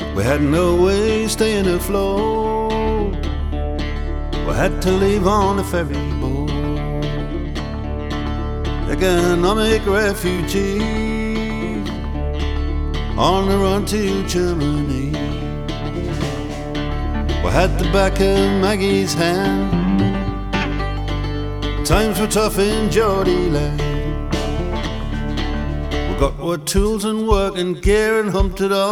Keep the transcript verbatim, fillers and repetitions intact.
We had no way staying afloat. We had to leave on the ferry boat. Economic refugees on the run to Germany. We had the back of Maggie's hand. Times were tough in Geordie land. We got our tools and work and gear and humped it all.